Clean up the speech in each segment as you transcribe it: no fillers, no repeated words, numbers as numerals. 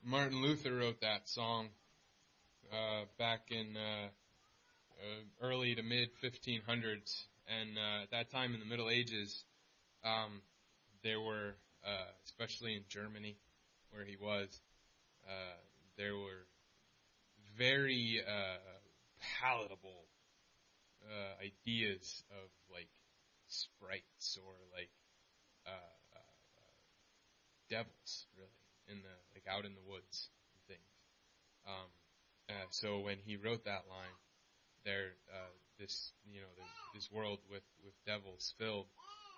Martin Luther wrote that song back in early to mid 1500s, and at that time in the Middle Ages, there were, especially in Germany, where he was, there were very palatable ideas of like sprites or like devils, really, in the like out in the woods and things. So when he wrote that line, this world with devils filled,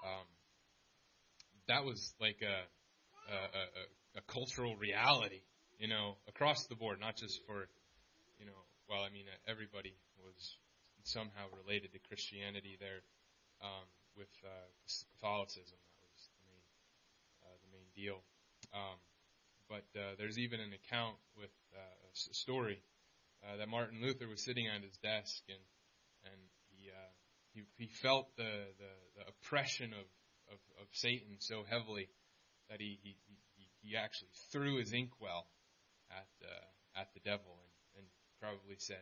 that was like a cultural reality, across the board, not just for, everybody was somehow related to Christianity there, with Catholicism. That was the main deal. But there's even an account with a story that Martin Luther was sitting at his desk, and he felt the oppression of Satan so heavily that he actually threw his inkwell at the devil and probably said,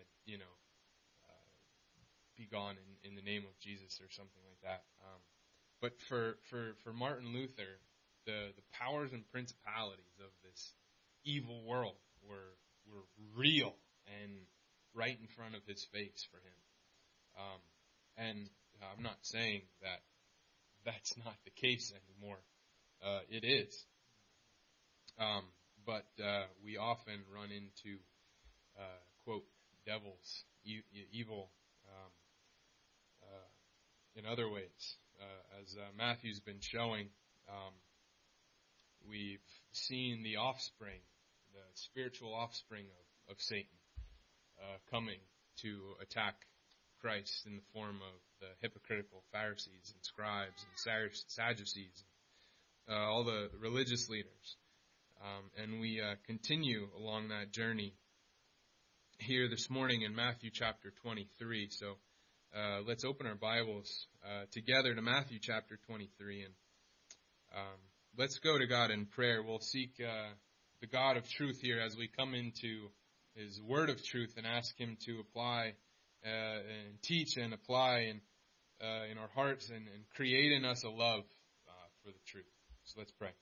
be gone in the name of Jesus or something like that. But for Martin Luther, the powers and principalities of this evil world were real and right in front of his face for him. And I'm not saying that that's not the case anymore. It is. But we often run into, quote, devils, evil, in other ways. As Matthew's been showing, we've seen the offspring, the spiritual offspring of Satan, coming to attack Christ in the form of the hypocritical Pharisees and scribes and Sadducees, all the religious leaders. And we continue along that journey here this morning in Matthew chapter 23. So let's open our Bibles together to Matthew chapter 23, and let's go to God in prayer. We'll seek the God of truth here as we come into His word of truth and ask Him to apply and teach and apply in our hearts and create in us a love for the truth. So let's pray.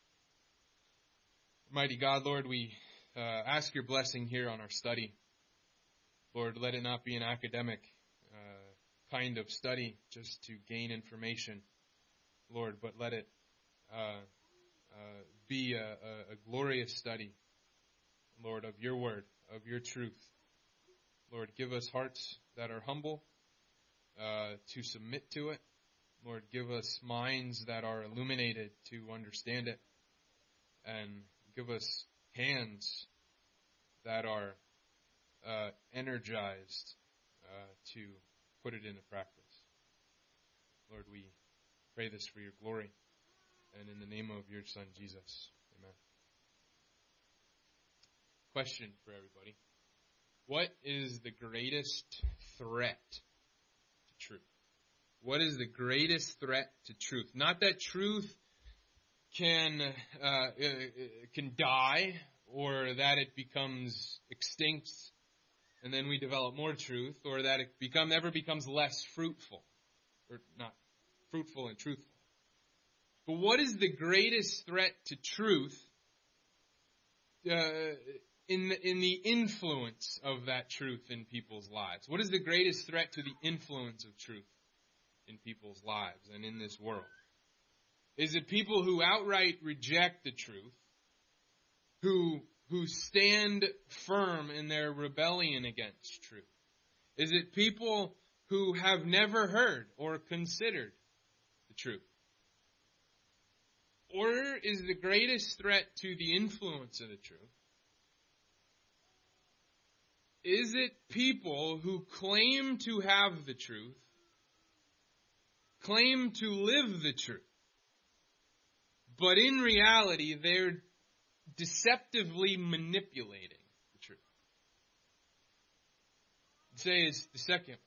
Mighty God, Lord, we ask your blessing here on our study. Lord, let it not be an academic kind of study just to gain information, Lord, but let it be a glorious study, Lord, of your word, of your truth. Lord, give us hearts that are humble to submit to it. Lord, give us minds that are illuminated to understand it. And give us hands that are energized to put it into practice. Lord, we pray this for your glory. And in the name of your Son, Jesus. Amen. Question for everybody. What is the greatest threat to truth? What is the greatest threat to truth? Not that truth can die, or that it becomes extinct and then we develop more truth, or that it ever becomes less fruitful, or not fruitful and truthful. But what is the greatest threat to truth in the influence of that truth in people's lives? What is the greatest threat to the influence of truth in people's lives and in this world? Is it people who outright reject the truth, who stand firm in their rebellion against truth? Is it people who have never heard or considered the truth? Or is the greatest threat to the influence of the truth, is it people who claim to have the truth, claim to live the truth, but in reality they're deceptively manipulating the truth? I'd say it's the second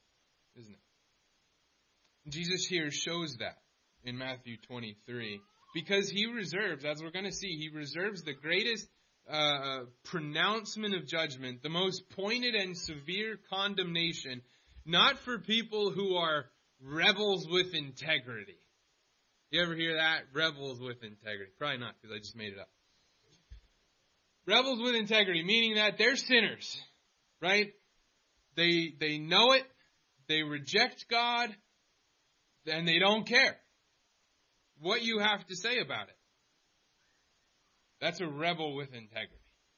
one, isn't it? Jesus here shows that in Matthew 23, Because he reserves, as we're going to see, he reserves the greatest pronouncement of judgment, the most pointed and severe condemnation, not for people who are rebels with integrity. You ever hear that? Rebels with integrity. Probably not, because I just made it up. Rebels with integrity, meaning that they're sinners, right? They know it, they reject God, and they don't care what you have to say about it. That's a rebel with integrity.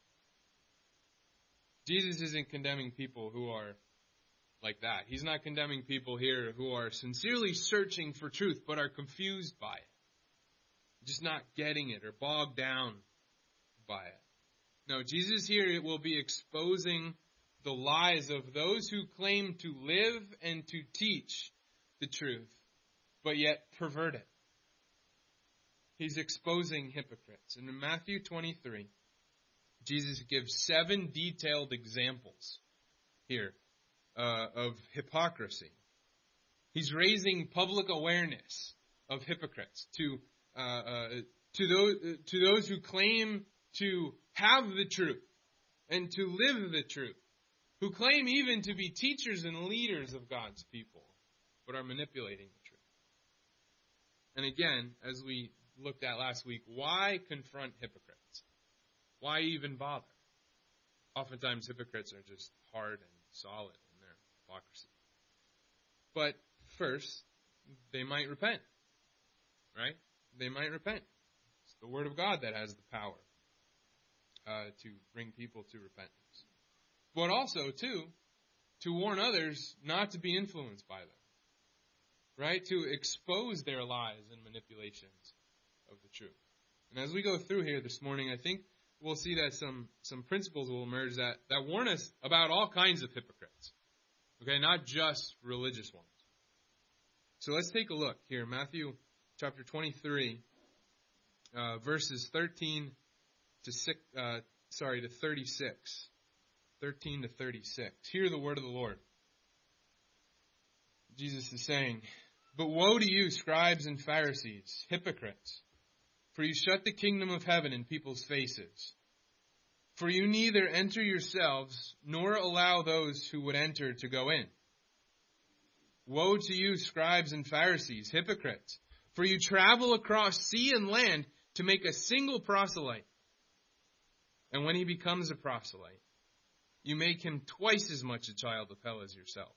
Jesus isn't condemning people who are like that. He's not condemning people here who are sincerely searching for truth but are confused by it. Just not getting it or bogged down by it. No, Jesus here will be exposing the lies of those who claim to live and to teach the truth, but yet pervert it. He's exposing hypocrites. And in Matthew 23, Jesus gives 7 detailed examples here of hypocrisy. He's raising public awareness of hypocrites to those who claim to have the truth and to live the truth, who claim even to be teachers and leaders of God's people, but are manipulating the truth. And again, as we looked at last week, why confront hypocrites? Why even bother? Oftentimes hypocrites are just hard and solid in their hypocrisy. But first, they might repent, right? They might repent. It's the Word of God that has the power to bring people to repentance. But also, too, to warn others not to be influenced by them, right? To expose their lies and manipulations of the truth. And as we go through here this morning, I think we'll see that some principles will emerge that warn us about all kinds of hypocrites. Okay, not just religious ones. So let's take a look here. Matthew chapter 23, verses 13 to 36. 13 to 36. Hear the word of the Lord. Jesus is saying, "But woe to you, scribes and Pharisees, hypocrites! For you shut the kingdom of heaven in people's faces. For you neither enter yourselves, nor allow those who would enter to go in. Woe to you, scribes and Pharisees, hypocrites! For you travel across sea and land to make a single proselyte. And when he becomes a proselyte, you make him twice as much a child of hell as yourselves.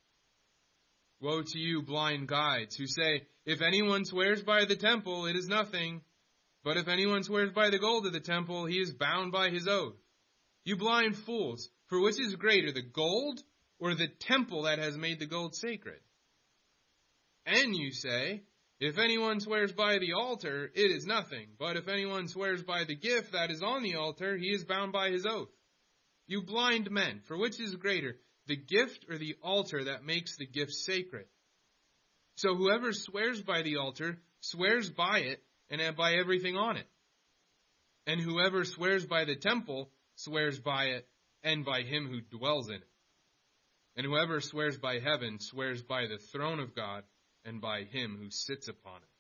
Woe to you, blind guides, who say, if anyone swears by the temple, it is nothing. But if anyone swears by the gold of the temple, he is bound by his oath. You blind fools, for which is greater, the gold or the temple that has made the gold sacred? And you say, if anyone swears by the altar, it is nothing. But if anyone swears by the gift that is on the altar, he is bound by his oath. You blind men, for which is greater, the gift or the altar that makes the gift sacred? So whoever swears by the altar swears by it and by everything on it. And whoever swears by the temple swears by it and by him who dwells in it. And whoever swears by heaven swears by the throne of God and by him who sits upon it.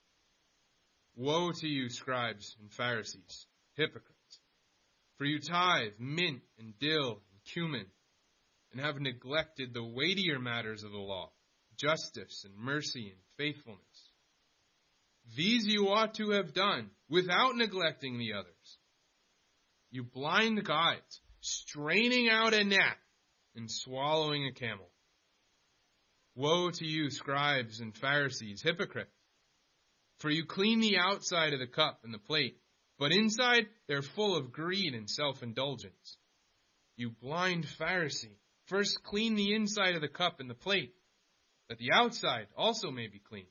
Woe to you, scribes and Pharisees, hypocrites! For you tithe mint and dill and cumin, and have neglected the weightier matters of the law, justice and mercy and faithfulness. These you ought to have done without neglecting the others. You blind guides, straining out a gnat and swallowing a camel. Woe to you, scribes and Pharisees, hypocrites! For you clean the outside of the cup and the plate, but inside they're full of greed and self-indulgence. You blind Pharisee, first clean the inside of the cup and the plate, that the outside also may be clean.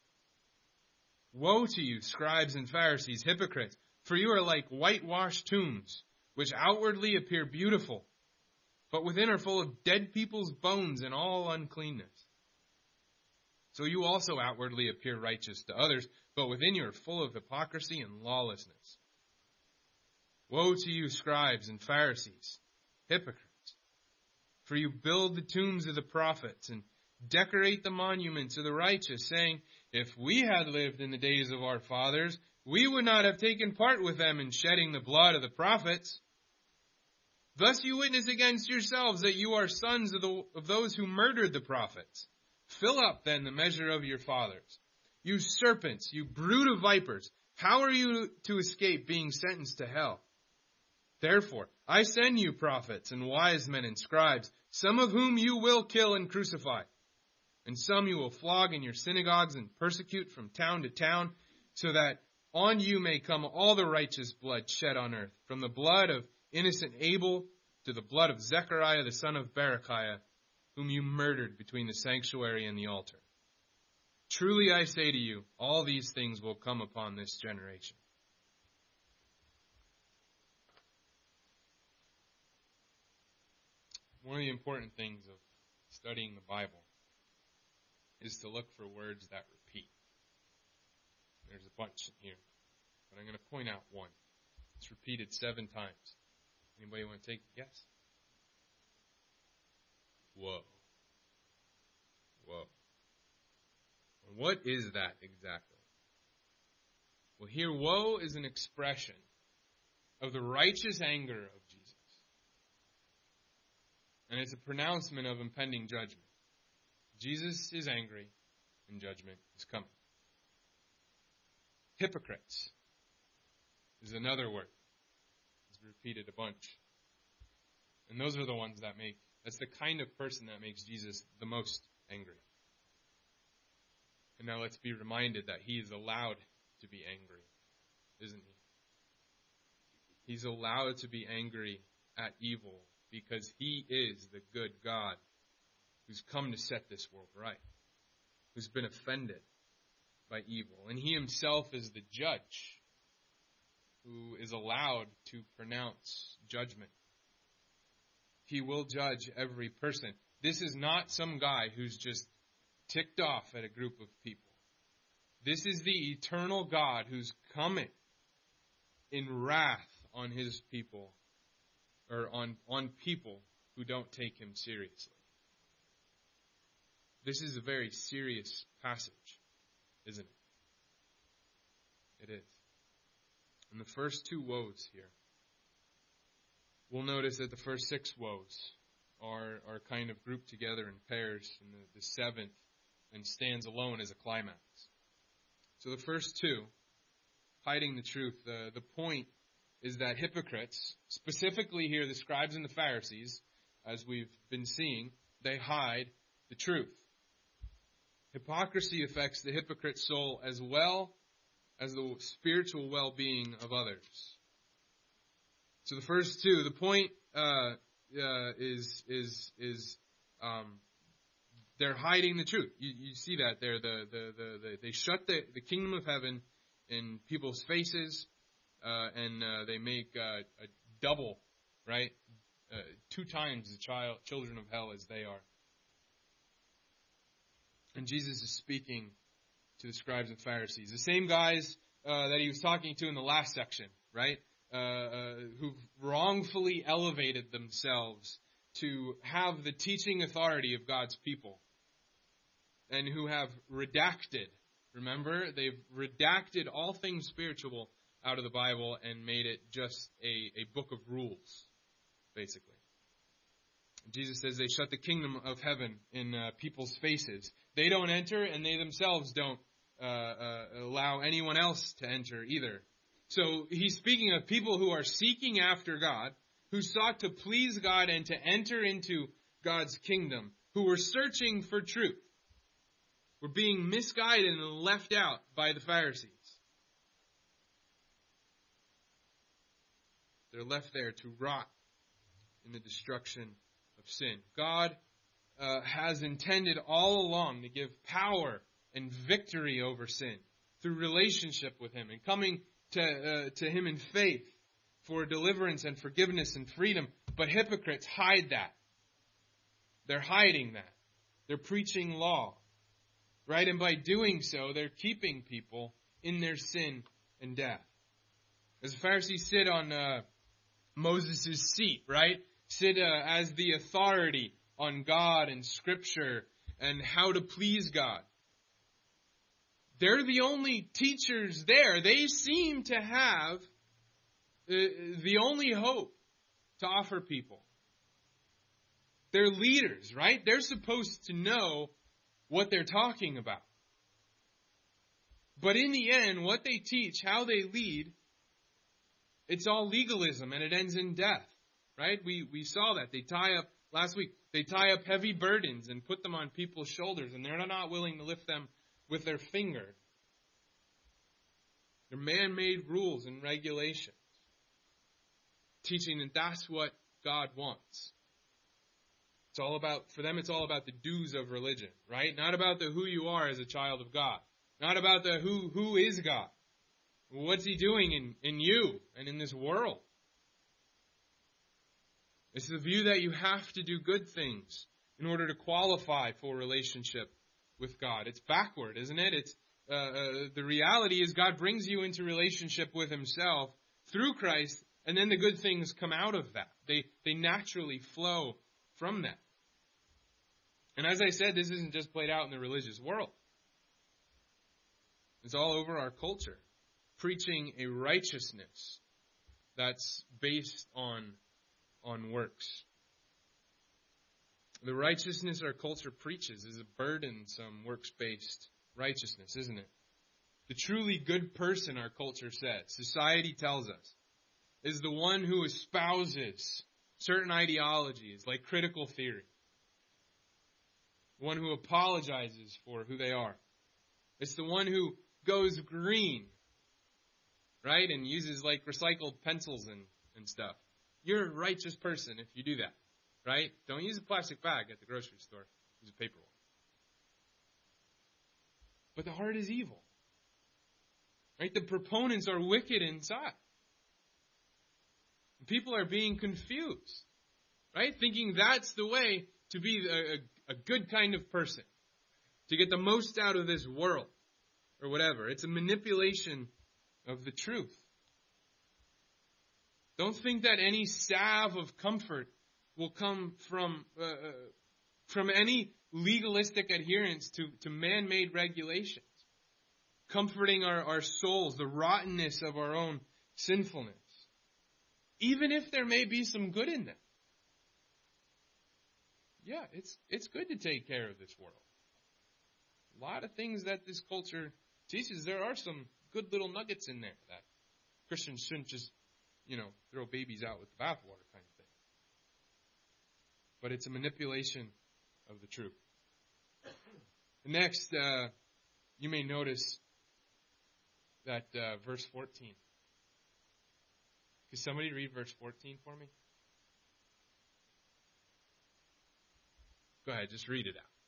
Woe to you, scribes and Pharisees, hypocrites! For you are like whitewashed tombs, which outwardly appear beautiful, but within are full of dead people's bones and all uncleanness. So you also outwardly appear righteous to others, but within you are full of hypocrisy and lawlessness. Woe to you, scribes and Pharisees, hypocrites! For you build the tombs of the prophets and decorate the monuments of the righteous, saying, if we had lived in the days of our fathers, we would not have taken part with them in shedding the blood of the prophets. Thus you witness against yourselves that you are sons of those who murdered the prophets. Fill up then the measure of your fathers. You serpents, you brood of vipers, how are you to escape being sentenced to hell? Therefore, I send you prophets and wise men and scribes, some of whom you will kill and crucify, and some you will flog in your synagogues and persecute from town to town, so that on you may come all the righteous blood shed on earth, from the blood of innocent Abel to the blood of Zechariah the son of Berechiah, whom you murdered between the sanctuary and the altar. Truly I say to you, all these things will come upon this generation. One of the important things of studying the Bible is to look for words that repeat. There's a bunch in here, but I'm going to point out one. It's repeated 7 times. Anybody want to take a guess? Whoa. Whoa. What is that exactly? Well, here, woe is an expression of the righteous anger of Jesus. And it's a pronouncement of impending judgment. Jesus is angry, and judgment is coming. Hypocrites is another word. It's repeated a bunch. And those are the ones that's the kind of person that makes Jesus the most angry. And now let's be reminded that he is allowed to be angry, isn't he? He's allowed to be angry at evil because he is the good God who's come to set this world right, who's been offended by evil. And he himself is the judge who is allowed to pronounce judgment. He will judge every person. This is not some guy who's just ticked off at a group of people. This is the eternal God who's coming in wrath on his people, or on people who don't take him seriously. This is a very serious passage, isn't it? It is. And the first 2 woes here, we'll notice that the first 6 woes are kind of grouped together in pairs, and the 7th and stands alone as a climax. So the first 2, hiding the truth, the point is that hypocrites, specifically here the scribes and the Pharisees, as we've been seeing, they hide the truth. Hypocrisy affects the hypocrite's soul as well as the spiritual well-being of others. So the first 2, the point is they're hiding the truth. You see that there. They shut the kingdom of heaven in people's faces, and they make a double, right? 2 times the children of hell as they are. And Jesus is speaking to the scribes and Pharisees, the same guys that he was talking to in the last section, right? Who've wrongfully elevated themselves to have the teaching authority of God's people, and who have redacted. Remember, they've redacted all things spiritual out of the Bible and made it just a book of rules, basically. Jesus says they shut the kingdom of heaven in people's faces. They don't enter, and they themselves don't allow anyone else to enter either. So he's speaking of people who are seeking after God, who sought to please God and to enter into God's kingdom, who were searching for truth, were being misguided and left out by the Pharisees. They're left there to rot in the destruction of sin. God has intended all along to give power and victory over sin through relationship with him and coming to him in faith for deliverance and forgiveness and freedom. But hypocrites hide that. They're hiding that. They're preaching law, right? And by doing so, they're keeping people in their sin and death. As the Pharisees sit on Moses' seat, right? Sit as the authority on God and Scripture and how to please God. They're the only teachers there. They seem to have the only hope to offer people. They're leaders, right? They're supposed to know what they're talking about. But in the end, what they teach, how they lead, it's all legalism and it ends in death, right? We saw that. They tie up, last week, they tie up heavy burdens and put them on people's shoulders, and they're not willing to lift them with their finger. They're man-made rules and regulations, teaching that that's what God wants. It's all about, for them, it's all about the dues of religion, right? Not about the who you are as a child of God. Not about the who is God. What's He doing in you and in this world? It's the view that you have to do good things in order to qualify for relationship with God. It's backward, isn't it? It's the reality is God brings you into relationship with Himself through Christ, and then the good things come out of that. They naturally flow from that. And as I said, this isn't just played out in the religious world. It's all over our culture, preaching a righteousness that's based on works. The righteousness our culture preaches is a burdensome, works-based righteousness, isn't it? The truly good person, our culture says, society tells us, is the one who espouses certain ideologies like critical theory. One who apologizes for who they are. It's the one who goes green, right? And uses like recycled pencils and stuff. You're a righteous person if you do that, right? Don't use a plastic bag at the grocery store. Use a paper one. But the heart is evil, right? The proponents are wicked inside. People are being confused, right? Thinking that's the way to be a good kind of person, to get the most out of this world. Or whatever. It's a manipulation of the truth. Don't think that any salve of comfort will come from any legalistic adherence to man-made regulations. Comforting our souls, the rottenness of our own sinfulness. Even if there may be some good in them. Yeah, it's good to take care of this world. A lot of things that this culture teaches, there are some good little nuggets in there that Christians shouldn't just, throw babies out with the bathwater kind of thing. But it's a manipulation of the truth. Next, you may notice that verse 14. Could somebody read verse 14 for me? Go ahead, just read it out.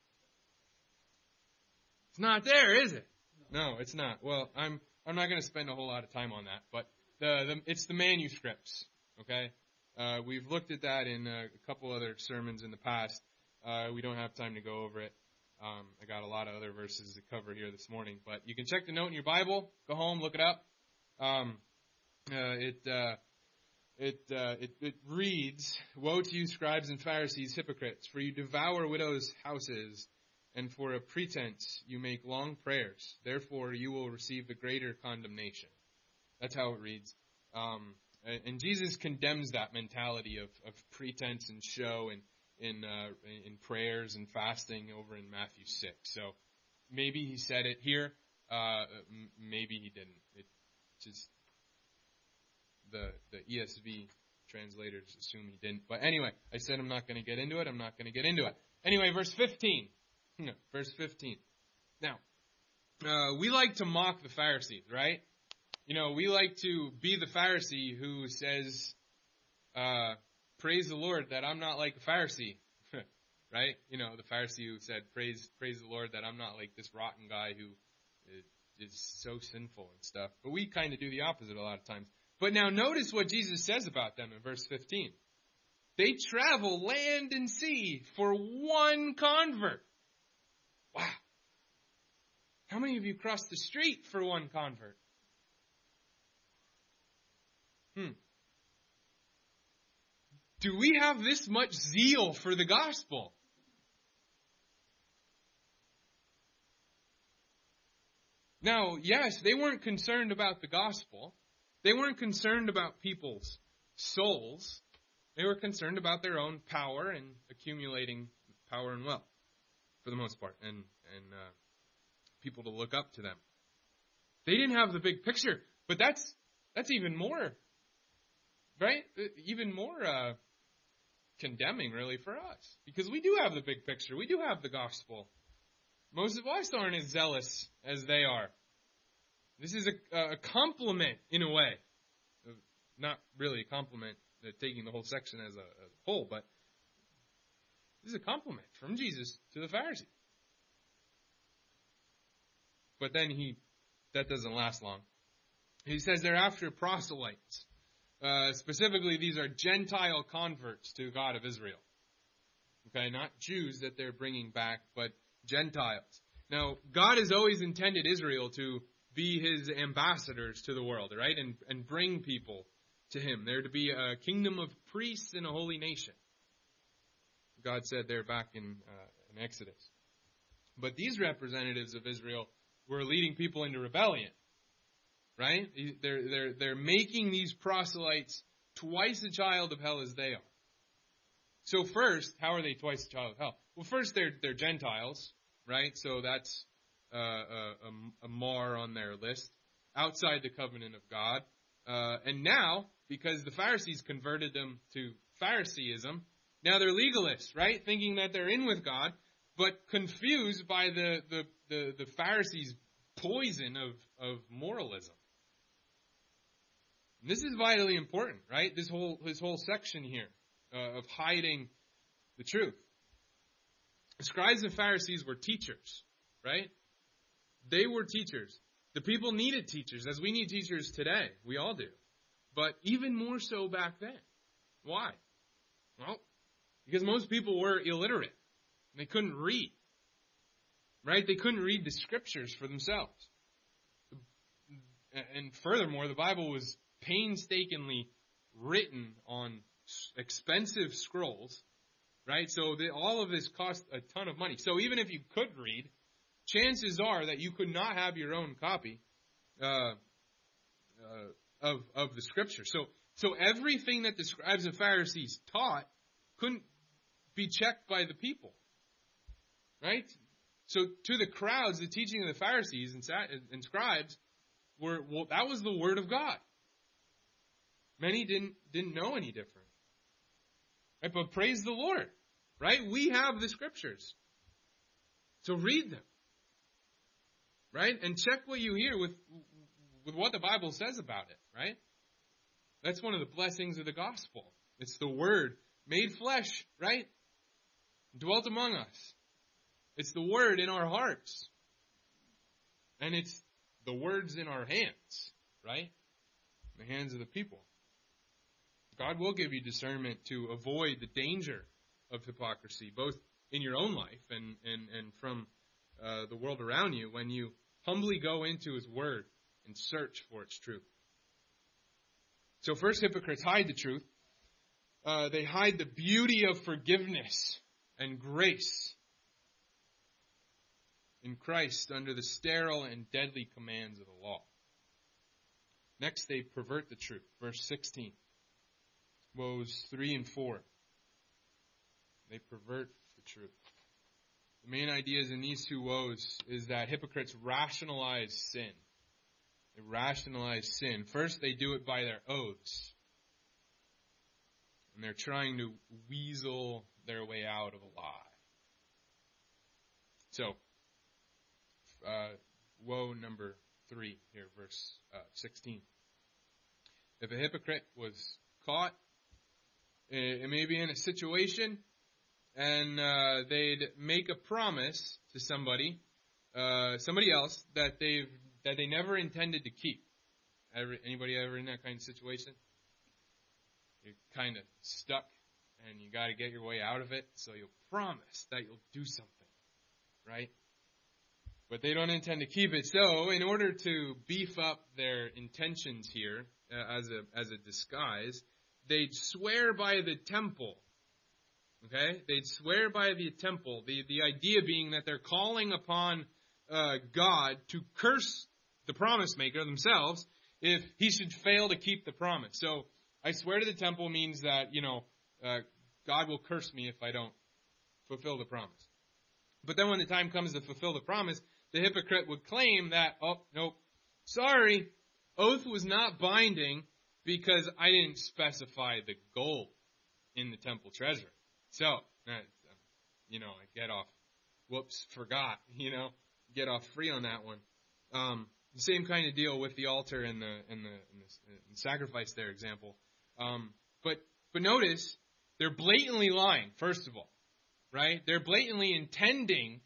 It's not there, is it? No, it's not. Well, I'm not going to spend a whole lot of time on that, but it's the manuscripts, okay? We've looked at that in a couple other sermons in the past. We don't have time to go over it. I got a lot of other verses to cover here this morning, but you can check the note in your Bible. Go home, look it up. It reads, "Woe to you, scribes and Pharisees, hypocrites, for you devour widows' houses, and for a pretense you make long prayers. Therefore you will receive the greater condemnation." That's how it reads. And Jesus condemns that mentality of pretense and show in prayers and fasting over in Matthew 6. So maybe he said it here. Maybe he didn't. It just the ESV translators assume he didn't. But anyway, I said I'm not going to get into it. Anyway, verse 15. Verse 15. Now, we like to mock the Pharisees, right? We like to be the Pharisee who says, praise the Lord that I'm not like a Pharisee, right? The Pharisee who said, praise the Lord that I'm not like this rotten guy who is so sinful and stuff. But we kind of do the opposite a lot of times. But now notice what Jesus says about them in verse 15. They travel land and sea for one convert. Wow. How many of you crossed the street for one convert? Do we have this much zeal for the gospel? Now, yes, they weren't concerned about the gospel. They weren't concerned about people's souls. They were concerned about their own power and accumulating power and wealth, for the most part, and people to look up to them. They didn't have the big picture, but that's even more, right? Even more condemning, really, for us, because we do have the big picture. We do have the gospel. Most of us aren't as zealous as they are. This is a compliment, in a way. Not really a compliment, taking the whole section as a whole, but this is a compliment from Jesus to the Pharisees. But then that doesn't last long. He says they're after proselytes. Specifically, these are Gentile converts to God of Israel. Okay, not Jews that they're bringing back, but Gentiles. Now, God has always intended Israel to be his ambassadors to the world, right? And bring people to him. They're to be a kingdom of priests and a holy nation. God said there back in Exodus. But these representatives of Israel were leading people into rebellion, right? They're making these proselytes twice a child of hell as they are. So first, how are they twice a child of hell? Well, first they're Gentiles, right? So that's a mar on their list, outside the covenant of God. And now, because the Pharisees converted them to Phariseeism, now they're legalists, right? Thinking that they're in with God, but confused by the Pharisees' poison of moralism. And this is vitally important, right? This whole section here of hiding the truth. The scribes and Pharisees were teachers, right? They were teachers. The people needed teachers, as we need teachers today. We all do. But even more so back then. Why? Well, because most people were illiterate. They couldn't read. Right? They couldn't read the scriptures for themselves. And furthermore, the Bible was painstakingly written on expensive scrolls. Right? So all of this cost a ton of money. So even if you could read, chances are that you could not have your own copy of the scripture. So everything that the scribes and Pharisees taught couldn't be checked by the people. Right? So to the crowds, the teaching of the Pharisees and scribes that was the word of God. Many didn't know any different. Right? But praise the Lord. Right? We have the scriptures. So read them. Right? And check what you hear with what the Bible says about it. Right? That's one of the blessings of the gospel. It's the word made flesh. Right? Dwelt among us. It's the word in our hearts. And it's the words in our hands. Right? In the hands of the people. God will give you discernment to avoid the danger of hypocrisy, both in your own life and from the world around you, when you humbly go into his word and search for its truth. So first, hypocrites hide the truth. They hide the beauty of forgiveness and grace in Christ under the sterile and deadly commands of the law. Next, they pervert the truth. Verse 16. Woes 3 and 4. They pervert the truth. The main ideas in these two woes is that hypocrites rationalize sin. They rationalize sin. First, they do it by their oaths. And they're trying to weasel their way out of a lie. So, woe number 3 here, verse 16. If a hypocrite was caught, it may be in a situation, and they'd make a promise to somebody else that they never intended to keep. Anybody ever in that kind of situation? You're kind of stuck, and you got to get your way out of it. So you'll promise that you'll do something, right? But they don't intend to keep it. So in order to beef up their intentions here as a disguise, they'd swear by the temple. Okay? They'd swear by the temple. The idea being that they're calling upon God to curse the promise maker themselves if he should fail to keep the promise. So I swear to the temple means that, God will curse me if I don't fulfill the promise. But then when the time comes to fulfill the promise, the hypocrite would claim that, oh, nope, sorry, oath was not binding because I didn't specify the gold in the temple treasure. So, I get off, forgot, get off free on that one. The same kind of deal with the altar and the sacrifice there example. But notice, they're blatantly lying, first of all, right? They're blatantly intending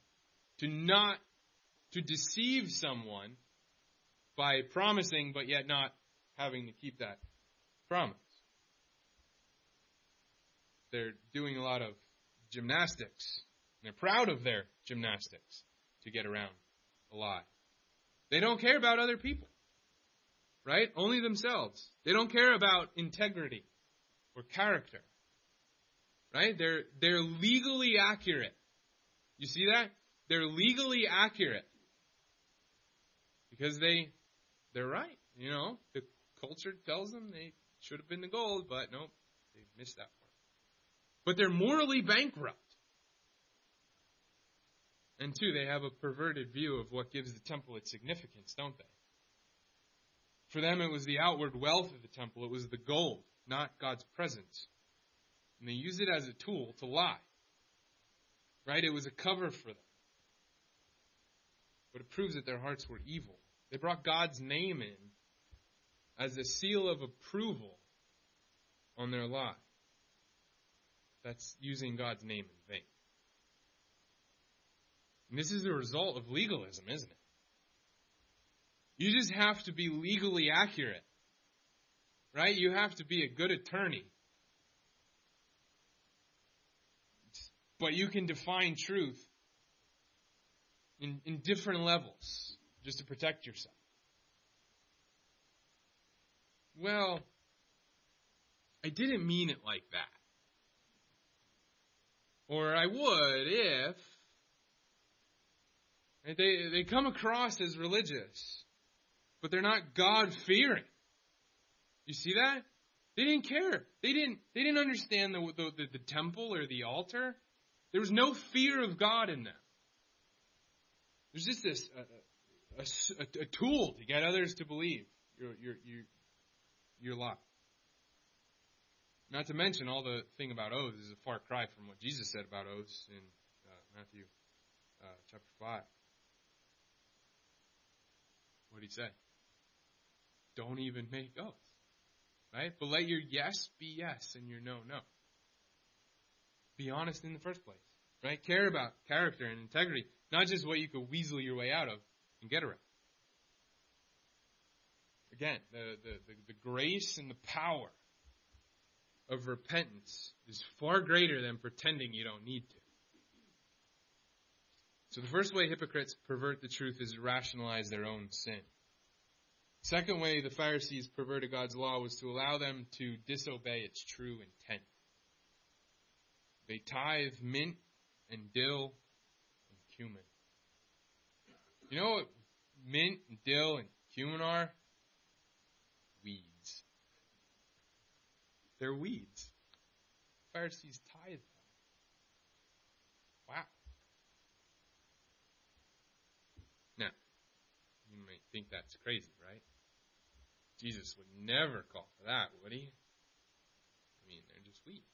to deceive someone by promising, but yet not having to keep that promise. They're doing a lot of gymnastics. They're proud of their gymnastics to get around a lie. They don't care about other people, right? Only themselves. They don't care about integrity or character, right? They're legally accurate. You see that? They're legally accurate because they're right. The culture tells them they should have been the gold, but nope, they missed that part. But they're morally bankrupt. And two, they have a perverted view of what gives the temple its significance, don't they? For them, it was the outward wealth of the temple. It was the gold, not God's presence. And they use it as a tool to lie. Right? It was a cover for them. But it proves that their hearts were evil. They brought God's name in as a seal of approval on their lie. That's using God's name in vain. And this is the result of legalism, isn't it? You just have to be legally accurate. Right? You have to be a good attorney. But you can define truth in different levels just to protect yourself. Well, I didn't mean it like that. Or I would if. They come across as religious, but they're not God-fearing. You see that? They didn't care. They didn't understand the temple or the altar. There was no fear of God in them. There's just this a tool to get others to believe your lie. Not to mention all the thing about oaths is a far cry from what Jesus said about oaths in Matthew chapter 5. What did he say? Don't even make oaths. Right? But let your yes be yes and your no, no. Be honest in the first place. Right? Care about character and integrity. Not just what you could weasel your way out of and get around. Again, the grace and the power of repentance is far greater than pretending you don't need to. So the first way hypocrites pervert the truth is to rationalize their own sin. Second way the Pharisees perverted God's law was to allow them to disobey its true intent. They tithe mint and dill and cumin. You know what mint and dill and cumin are? Weeds. They're weeds. Pharisees tithe them. Wow. Now, you might think that's crazy, right? Jesus would never call for that, would he? I mean, they're just weeds.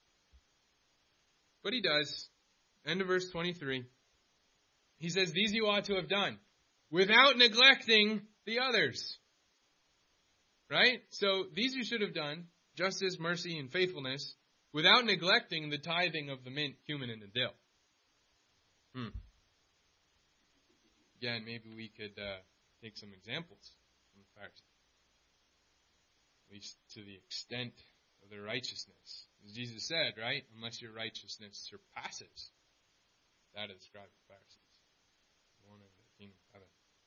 But he does. End of verse 23. He says, these you ought to have done without neglecting the others. Right? So these you should have done, justice, mercy, and faithfulness, without neglecting the tithing of the mint, cumin, and the dill. Again, maybe we could take some examples from the Pharisees. At least to the extent of their righteousness. As Jesus said, right? Unless your righteousness surpasses that of the scribes and Pharisees. You won't enter the kingdom of heaven.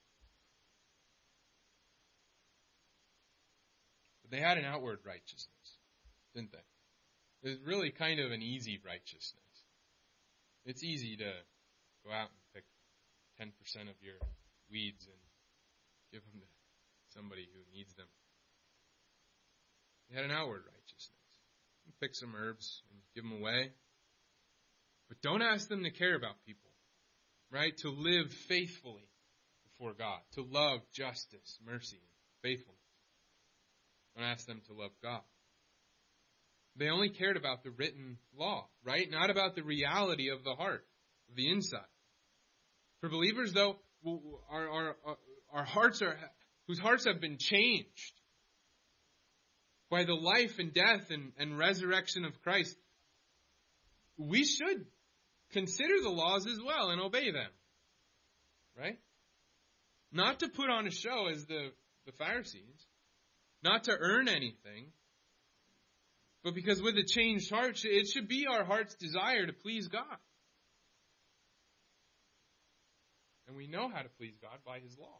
But they had an outward righteousness, didn't they? It was really kind of an easy righteousness. It's easy to go out and pick 10% of your weeds and give them to somebody who needs them. They had an outward righteousness. You pick some herbs and give them away. But don't ask them to care about people, right? To live faithfully before God, to love justice, mercy, and faithfulness. Don't ask them to love God. They only cared about the written law, right? Not about the reality of the heart, of the inside. For believers, though, our hearts whose hearts have been changed by the life and death and resurrection of Christ, we should consider the laws as well and obey them, right? Not to put on a show as the Pharisees, not to earn anything, but because with a changed heart, it should be our heart's desire to please God. And we know how to please God by His law.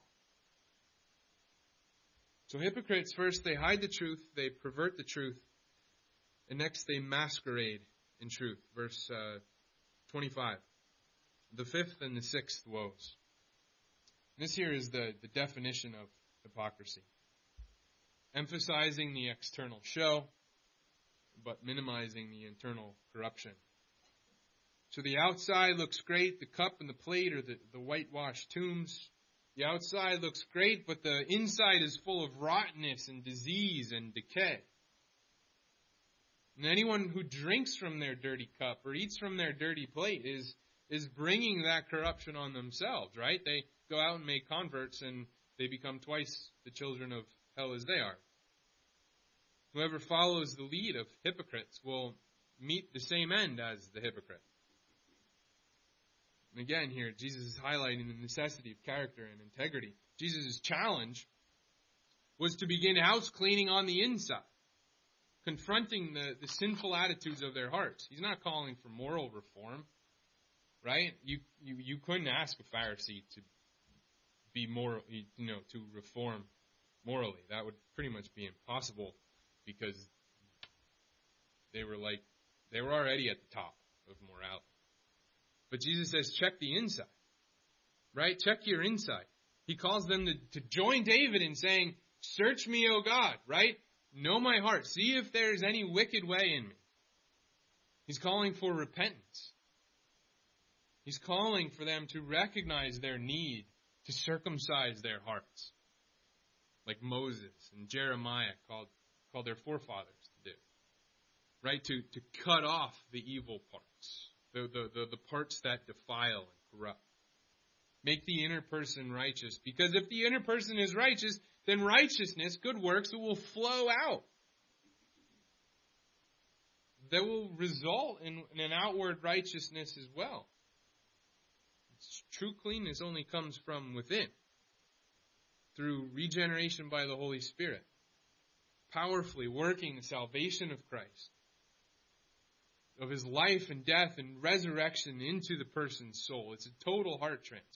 So hypocrites, first, they hide the truth, they pervert the truth, and next they masquerade in truth. Verse 25. The fifth and the sixth woes. This here is the definition of hypocrisy. Emphasizing the external show, but minimizing the internal corruption. So the outside looks great, the cup and the plate are the whitewashed tombs. The outside looks great, but the inside is full of rottenness and disease and decay. And anyone who drinks from their dirty cup or eats from their dirty plate is bringing that corruption on themselves, right? They go out and make converts and they become twice the children of hell as they are. Whoever follows the lead of hypocrites will meet the same end as the hypocrite. And again here, Jesus is highlighting the necessity of character and integrity. Jesus' challenge was to begin house cleaning on the inside, confronting the sinful attitudes of their hearts. He's not calling for moral reform, right? You couldn't ask a Pharisee to be moral, to reform morally. That would pretty much be impossible because they were already at the top of morality. But Jesus says, check the inside, right? Check your inside. He calls them to join David in saying, search me, O God, right? Know my heart. See if there's any wicked way in me. He's calling for repentance. He's calling for them to recognize their need to circumcise their hearts, like Moses and Jeremiah called their forefathers to do, right? To cut off the evil parts, the parts that defile and corrupt. Make the inner person righteous, because if the inner person is righteous, then righteousness, good works, will flow out. That will result in an outward righteousness as well. True cleanness only comes from within, through regeneration by the Holy Spirit, powerfully working the salvation of Christ, of His life and death and resurrection into the person's soul. It's a total heart transplant.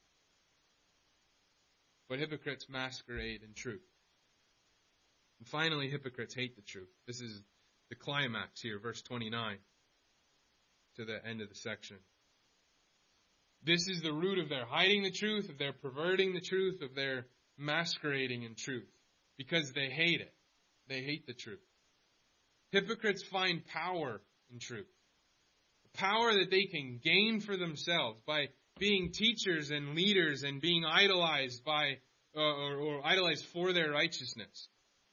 But hypocrites masquerade in truth. And finally, hypocrites hate the truth. This is the climax here, verse 29, to the end of the section. This is the root of their hiding the truth, of their perverting the truth, of their masquerading in truth. Because they hate it. They hate the truth. Hypocrites find power in truth. Power that they can gain for themselves by being teachers and leaders and being idolized by or idolized for their righteousness.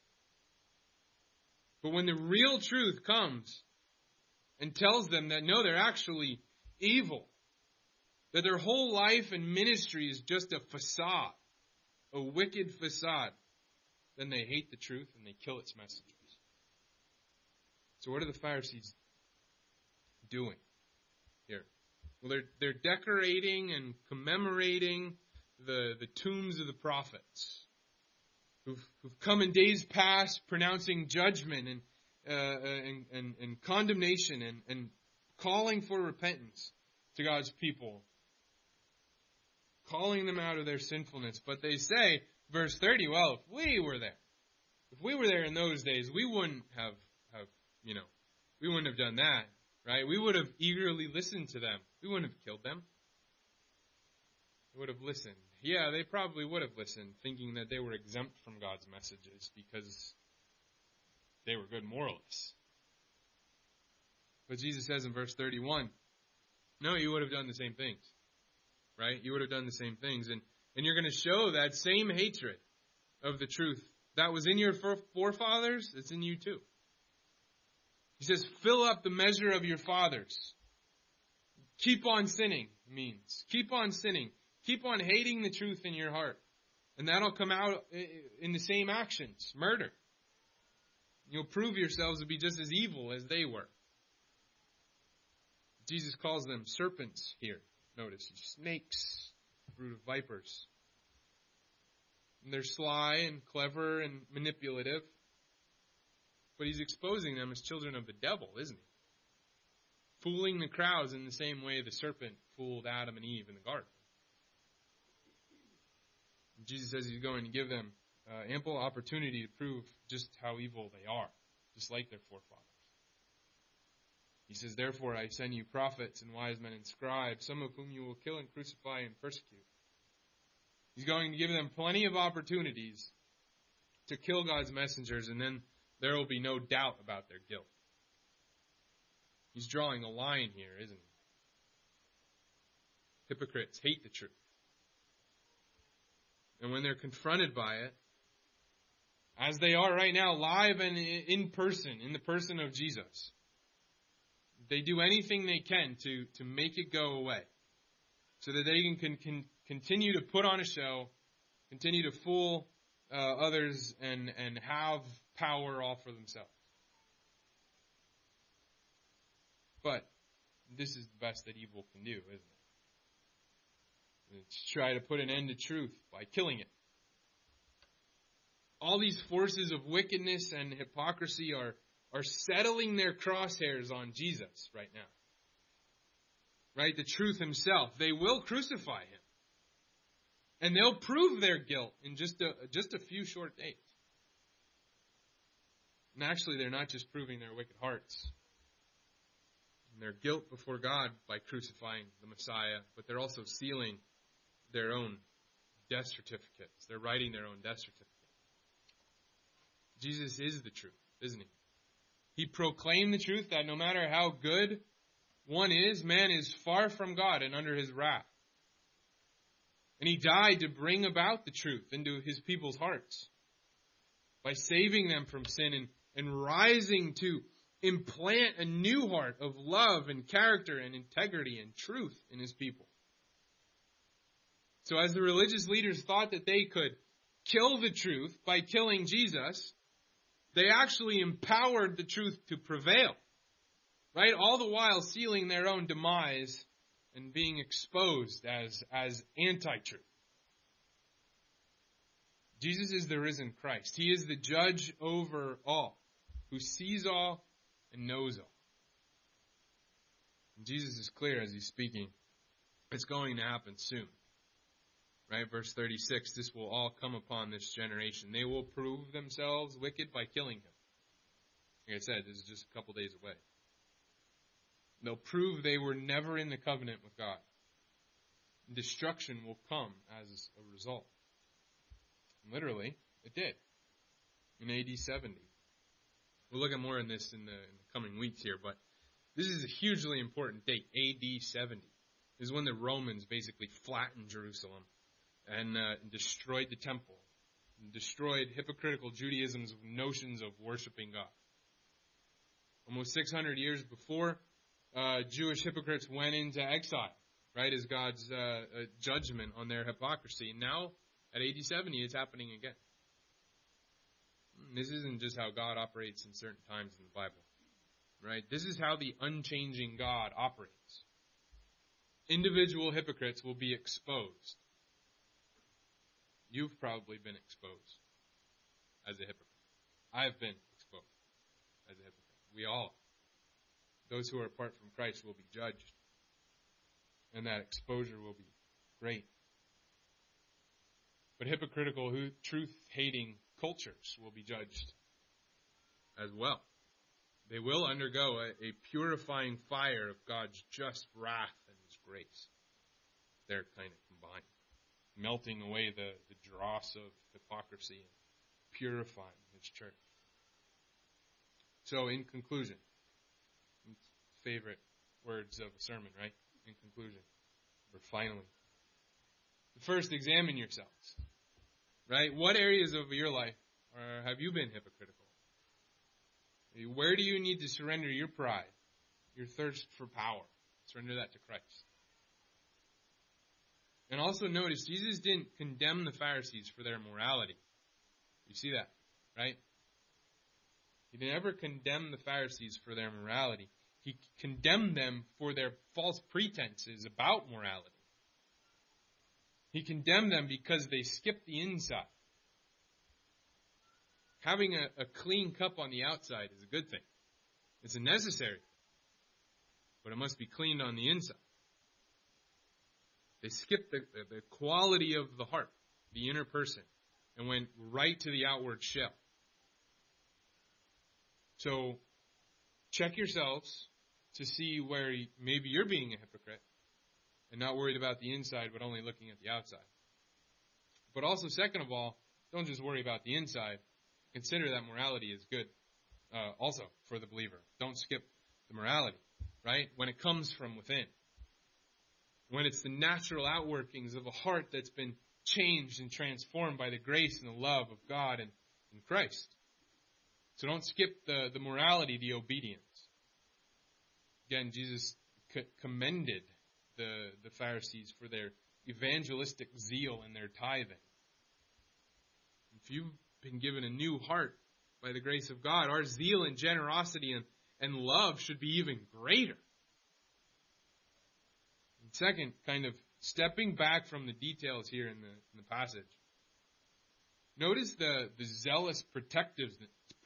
But when the real truth comes and tells them that no, they're actually evil, that their whole life and ministry is just a facade, a wicked facade, then they hate the truth and they kill its messengers. So what are the Pharisees doing here? Well, they're decorating and commemorating the tombs of the prophets who've come in days past, pronouncing judgment and condemnation and calling for repentance to God's people, calling them out of their sinfulness. But they say, verse 30, well, if we were there in those days, we wouldn't have done that. Right? We would have eagerly listened to them. We wouldn't have killed them. They would have listened. Yeah, they probably would have listened, thinking that they were exempt from God's messages because they were good moralists. But Jesus says in verse 31, no, you would have done the same things. Right? You would have done the same things. And you're going to show that same hatred of the truth that was in your forefathers, it's in you too. He says, fill up the measure of your fathers. Keep on sinning means. Keep on sinning. Keep on hating the truth in your heart. And that'll come out in the same actions. Murder. You'll prove yourselves to be just as evil as they were. Jesus calls them serpents here. Notice, snakes, brood of vipers. And they're sly and clever and manipulative. But he's exposing them as children of the devil, isn't he? Fooling the crowds in the same way the serpent fooled Adam and Eve in the garden. Jesus says he's going to give them ample opportunity to prove just how evil they are, just like their forefathers. He says, therefore I send you prophets and wise men and scribes, some of whom you will kill and crucify and persecute. He's going to give them plenty of opportunities to kill God's messengers, and then there will be no doubt about their guilt. He's drawing a line here, isn't he? Hypocrites hate the truth. And when they're confronted by it, as they are right now, live and in person, in the person of Jesus, they do anything they can to make it go away so that they can continue to put on a show, continue to fool others, and have power all for themselves. But this is the best that evil can do, isn't it? It's try to put an end to truth by killing it. All these forces of wickedness and hypocrisy are settling their crosshairs on Jesus right now. Right? The truth himself. They will crucify him. And they'll prove their guilt in just a few short days. And actually, they're not just proving their wicked hearts and their guilt before God by crucifying the Messiah, but they're also sealing their own death certificates. They're writing their own death certificate. Jesus is the truth, isn't he? He proclaimed the truth that no matter how good one is, man is far from God and under his wrath. And he died to bring about the truth into his people's hearts by saving them from sin and rising to implant a new heart of love and character and integrity and truth in his people. So as the religious leaders thought that they could kill the truth by killing Jesus, they actually empowered the truth to prevail, right? All the while sealing their own demise and being exposed as anti-truth. Jesus is the risen Christ. He is the judge over all, who sees all and knows all. And Jesus is clear as he's speaking. It's going to happen soon. Right, verse 36, this will all come upon this generation. They will prove themselves wicked by killing him. Like I said, this is just a couple days away. They'll prove they were never in the covenant with God. Destruction will come as a result. And literally, it did. In AD 70. We'll look at more in this in the coming weeks here, but this is a hugely important date, AD 70. This is when the Romans basically flattened Jerusalem and destroyed the temple, and destroyed hypocritical Judaism's notions of worshiping God. Almost 600 years before, Jewish hypocrites went into exile, right, as God's judgment on their hypocrisy. And now, at AD 70, it's happening again. This isn't just how God operates in certain times in the Bible, right? This is how the unchanging God operates. Individual hypocrites will be exposed. You've probably been exposed as a hypocrite. I've been exposed as a hypocrite. We all. Those who are apart from Christ will be judged. And that exposure will be great. But hypocritical, truth-hating cultures will be judged as well. They will undergo a purifying fire of God's just wrath and his grace. They're kind of combined. melting away the dross of hypocrisy and purifying his church. So in conclusion, favorite words of a sermon, right? In conclusion, or finally. First, examine yourselves, right? What areas of your life have you been hypocritical? Where do you need to surrender your pride, your thirst for power? Surrender that to Christ. And also notice, Jesus didn't condemn the Pharisees for their morality. You see that, right? He didn't ever condemn the Pharisees for their morality. He condemned them for their false pretenses about morality. He condemned them because they skipped the inside. Having a clean cup on the outside is a good thing. It's a necessary, but it must be cleaned on the inside. They skipped the quality of the heart, the inner person, and went right to the outward shell. So, check yourselves to see where maybe you're being a hypocrite and not worried about the inside, but only looking at the outside. But also, second of all, don't just worry about the inside. Consider that morality is good also for the believer. Don't skip the morality, right? When it comes from within. When it's the natural outworkings of a heart that's been changed and transformed by the grace and the love of God and Christ. So don't skip the morality, the obedience. Again, Jesus commended the Pharisees for their evangelistic zeal and their tithing. If you've been given a new heart by the grace of God, our zeal and generosity and love should be even greater. And second, kind of stepping back from the details here in the passage. Notice the zealous protectiveness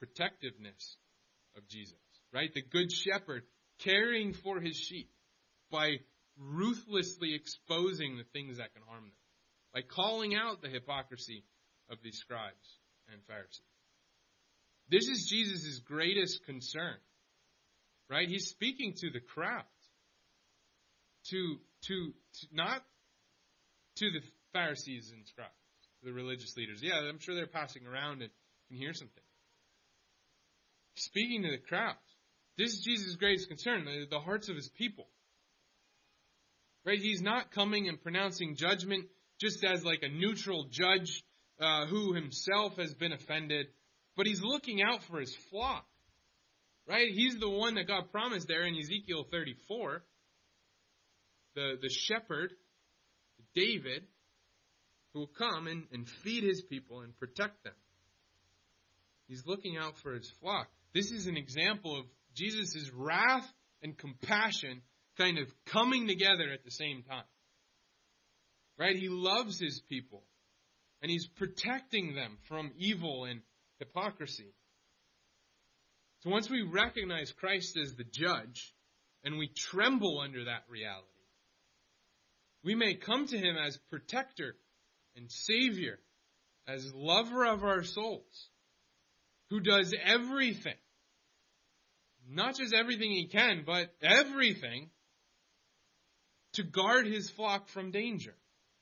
of Jesus, right? The good shepherd caring for his sheep by ruthlessly exposing the things that can harm them, by calling out the hypocrisy of these scribes and Pharisees. This is Jesus' greatest concern, right? He's speaking to the crowd, to not to the Pharisees and scribes, the religious leaders. Yeah, I'm sure they're passing around and can hear something. Speaking to the crowd. This is Jesus' greatest concern, the hearts of his people. Right? He's not coming and pronouncing judgment just as like a neutral judge who himself has been offended, but he's looking out for his flock. Right? He's the one that God promised there in Ezekiel 34. The shepherd, David, who will come and feed his people and protect them. He's looking out for his flock. This is an example of Jesus' wrath and compassion kind of coming together at the same time. Right? He loves his people. And he's protecting them from evil and hypocrisy. So once we recognize Christ as the judge, and we tremble under that reality, we may come to him as protector and savior, as lover of our souls, who does everything. Not just everything he can, but everything to guard his flock from danger.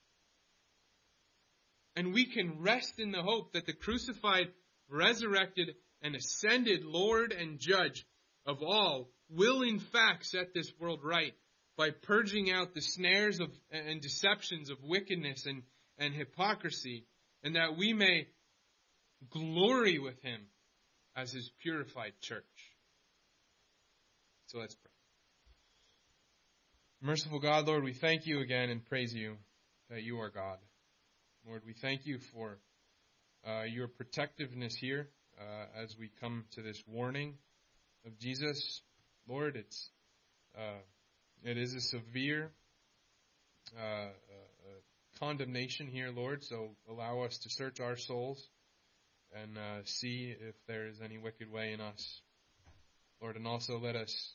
And we can rest in the hope that the crucified, resurrected, and ascended Lord and Judge of all will in fact set this world right by purging out the snares of and deceptions of wickedness and hypocrisy, and that we may glory with him as his purified church. So let's pray. Merciful God, Lord, we thank you again and praise you that you are God. Lord, we thank you for your protectiveness here as we come to this warning of Jesus. Lord, it is a severe condemnation here, Lord, so allow us to search our souls and see if there is any wicked way in us. Lord, and also let us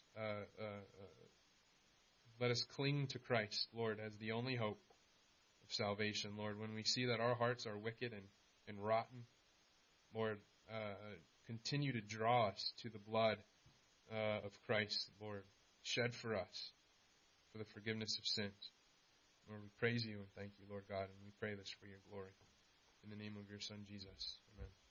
cling to Christ, Lord, as the only hope of salvation. Lord, when we see that our hearts are wicked and rotten, Lord, continue to draw us to the blood of Christ, Lord, shed for us for the forgiveness of sins. Lord, we praise you and thank you, Lord God, and we pray this for your glory. In the name of your Son, Jesus. Amen.